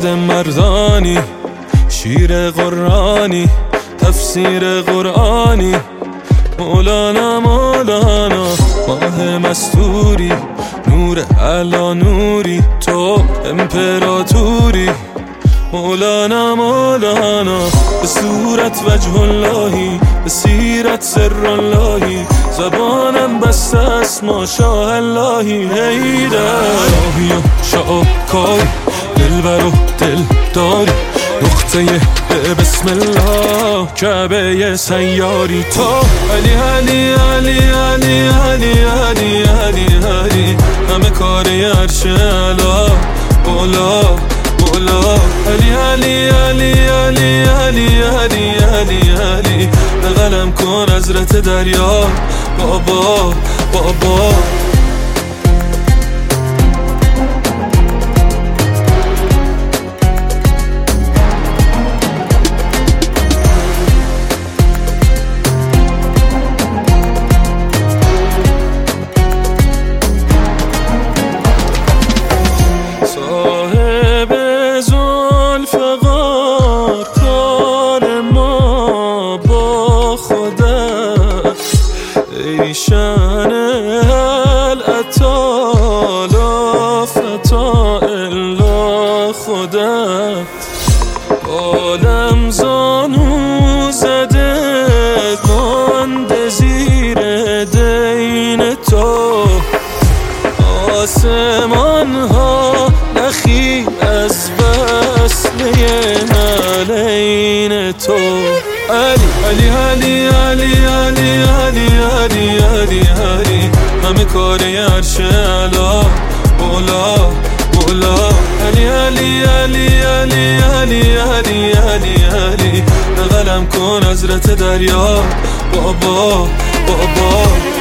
مرد مردانی، شیر قرآنی، تفسیر قرآنی، مولانا مولانا، ماه مستوری، نور علا نوری، تو امپراتوری، مولانا مولانا، به صورت وجه اللهی، به سیرت سر اللهی، زبانم بسته است ماشاء اللهی. هیدر شاهی و شاکاری، دلبر و دل داری، نقطه بسم الله کعبه سیاری، تو علی علی علی علی علی علی علی علی، همه کاری عرش اعلا مولا مولا، علی علی علی علی علی علی علی علی، به قلم کن حضرت دریا بابا بابا. شان العطا لا فتا الا خودت، عالم زانو زده مانده زیر دین تو، آسمان ها نخی از وصله نعلین تو، علی علی علی علی علی علی علی علی علی، همه کاری عرش اعلا مولا مولا، علی علی علی علی علی علی علی علی، به قلم کن حضرت دریا بابا بابا.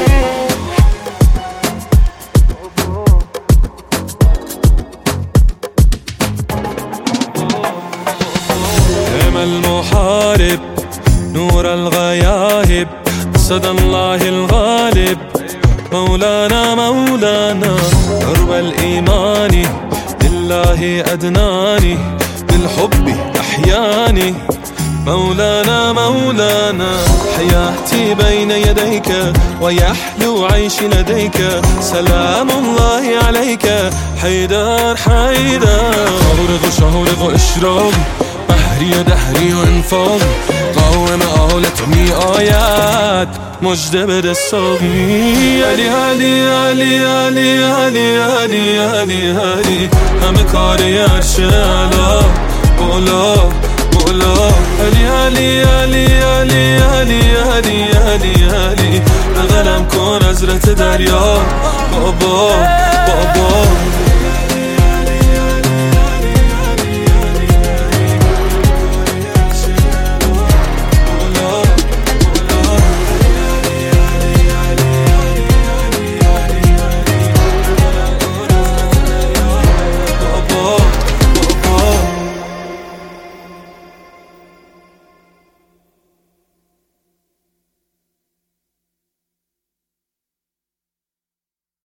المحارب نور الغياهب، صدى الله الغالب، مولانا مولانا، درب الإيمان لله أدناني، بالحب أحياني، مولانا مولانا، حياتي بين يديك ويحلو عيشي لديك، سلام الله عليك حيدر حيدر، شهرق وإشراقي، بحری و دهری و انفاقی، قوم آلت می آید مجده بده ساقی، علی علی علی علی علی علی علی علی، همه کاری عرش اعلا مولا مولا، علی علی علی علی علی علی علی علی، به قلم کن حضرت دریا بابا بابا.